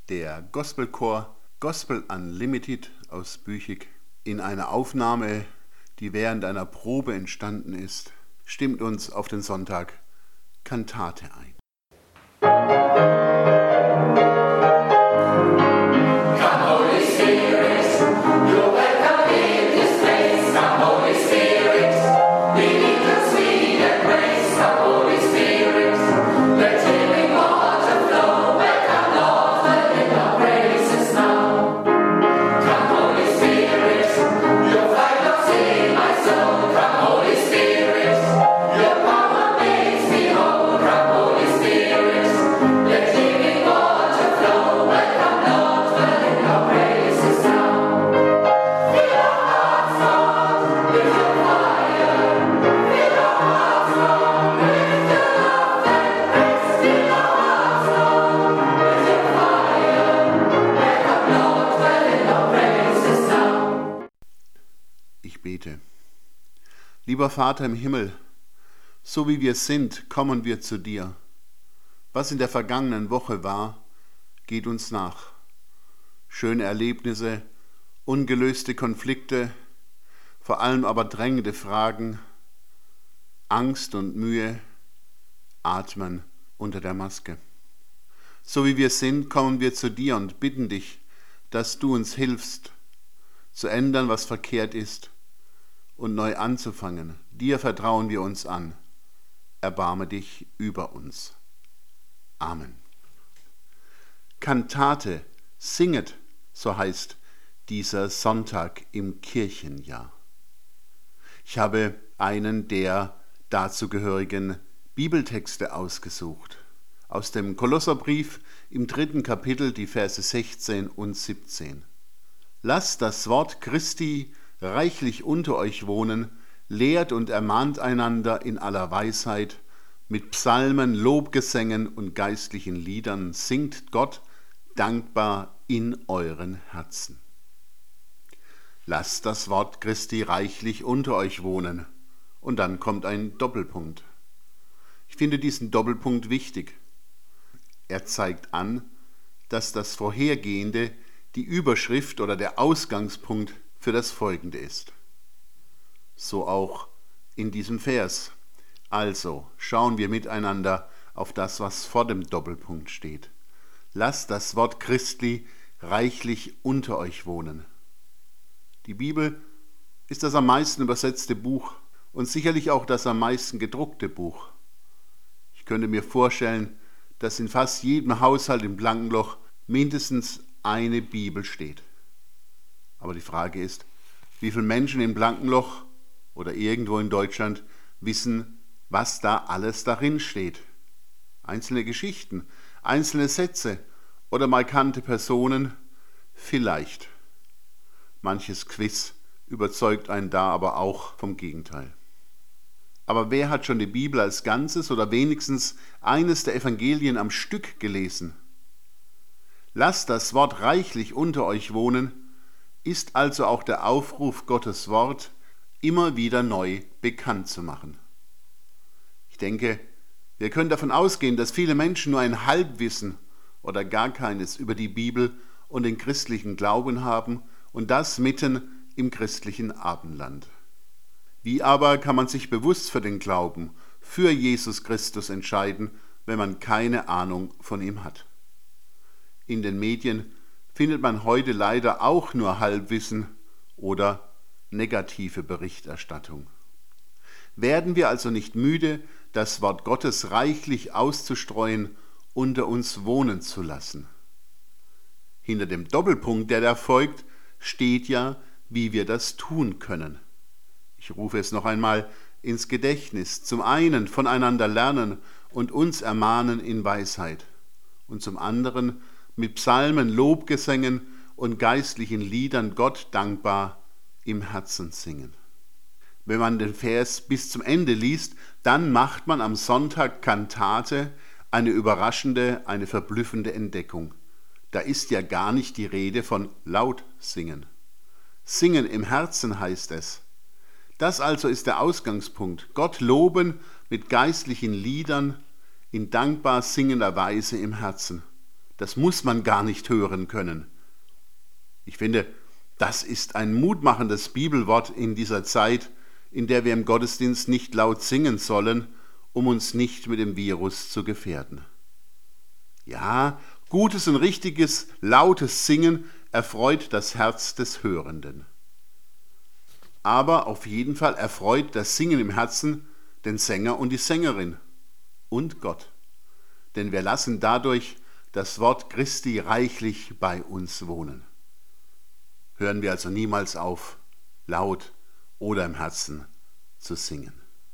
Der Gospelchor Gospel Unlimited aus Büchig in einer Aufnahme, die während einer Probe entstanden ist, stimmt uns auf den Sonntag Kantate ein. Ich bete. Lieber Vater im Himmel, so wie wir sind, kommen wir zu dir. Was in der vergangenen Woche war, geht uns nach. Schöne Erlebnisse, ungelöste Konflikte, vor allem aber drängende Fragen, Angst und Mühe, Atmen unter der Maske. So wie wir sind, kommen wir zu dir und bitten dich, dass du uns hilfst, zu ändern, was verkehrt ist und neu anzufangen. Dir vertrauen wir uns an. Erbarme dich über uns. Amen. Kantate, singet, so heißt dieser Sonntag im Kirchenjahr. Ich habe einen der dazugehörigen Bibeltexte ausgesucht. Aus dem Kolosserbrief im 3. Kapitel, die Verse 16 und 17. Lasst das Wort Christi reichlich unter euch wohnen, lehrt und ermahnt einander in aller Weisheit, mit Psalmen, Lobgesängen und geistlichen Liedern singt Gott dankbar in euren Herzen. Lasst das Wort Christi reichlich unter euch wohnen. Und dann kommt ein Doppelpunkt. Ich finde diesen Doppelpunkt wichtig. Er zeigt an, dass das Vorhergehende die Überschrift oder der Ausgangspunkt für das Folgende ist. So auch in diesem Vers. Also schauen wir miteinander auf das, was vor dem Doppelpunkt steht. Lasst das Wort Christi reichlich unter euch wohnen. Die Bibel ist das am meisten übersetzte Buch und sicherlich auch das am meisten gedruckte Buch. Ich könnte mir vorstellen, dass in fast jedem Haushalt im Blankenloch mindestens eine Bibel steht. Aber die Frage ist, wie viele Menschen im Blankenloch oder irgendwo in Deutschland wissen, was da alles darin steht. Einzelne Geschichten, einzelne Sätze oder markante Personen, vielleicht. Manches Quiz überzeugt einen da aber auch vom Gegenteil. Aber wer hat schon die Bibel als Ganzes oder wenigstens eines der Evangelien am Stück gelesen? Lasst das Wort reichlich unter euch wohnen, ist also auch der Aufruf, Gottes Wort immer wieder neu bekannt zu machen. Ich denke, wir können davon ausgehen, dass viele Menschen nur ein Halbwissen oder gar keines über die Bibel und den christlichen Glauben haben und das mitten im christlichen Abendland. Wie aber kann man sich bewusst für den Glauben, für Jesus Christus entscheiden, wenn man keine Ahnung von ihm hat? In den Medien findet man heute leider auch nur Halbwissen oder negative Berichterstattung. Werden wir also nicht müde, das Wort Gottes reichlich auszustreuen, unter uns wohnen zu lassen? Hinter dem Doppelpunkt, der da folgt, steht ja, wie wir das tun können. Ich rufe es noch einmal ins Gedächtnis. Zum einen voneinander lernen und uns ermahnen in Weisheit und zum anderen mit Psalmen, Lobgesängen und geistlichen Liedern Gott dankbar im Herzen singen. Wenn man den Vers bis zum Ende liest, dann macht man am Sonntag Kantate eine überraschende, eine verblüffende Entdeckung. Da ist ja gar nicht die Rede von laut singen. Singen im Herzen heißt es. Das also ist der Ausgangspunkt. Gott loben mit geistlichen Liedern in dankbar singender Weise im Herzen. Das muss man gar nicht hören können. Ich finde, das ist ein mutmachendes Bibelwort in dieser Zeit, in der wir im Gottesdienst nicht laut singen sollen, um uns nicht mit dem Virus zu gefährden. Ja, gutes und richtiges, lautes Singen erfreut das Herz des Hörenden. Aber auf jeden Fall erfreut das Singen im Herzen den Sänger und die Sängerin und Gott. Denn wir lassen dadurch das Wort Christi reichlich bei uns wohnen. Hören wir also niemals auf, laut oder im Herzen zu singen.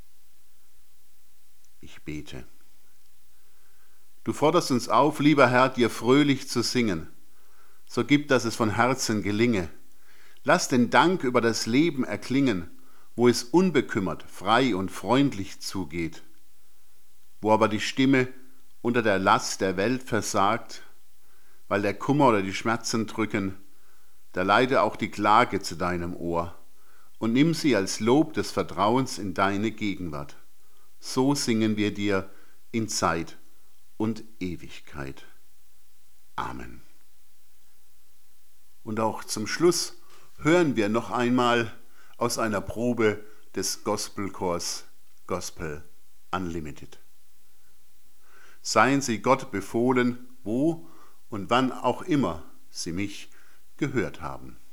Ich bete. Du forderst uns auf, lieber Herr, dir fröhlich zu singen. So gib, dass es von Herzen gelinge. Lass den Dank über das Leben erklingen, wo es unbekümmert, frei und freundlich zugeht. Wo aber die Stimme unter der Last der Welt versagt, weil der Kummer oder die Schmerzen drücken, da leite auch die Klage zu deinem Ohr und nimm sie als Lob des Vertrauens in deine Gegenwart. So singen wir dir in Zeit und Ewigkeit. Amen. Und auch zum Schluss hören wir noch einmal aus einer Probe des Gospelchors Gospel Unlimited. Seien Sie Gott befohlen, wo und wann auch immer Sie mich gehört haben.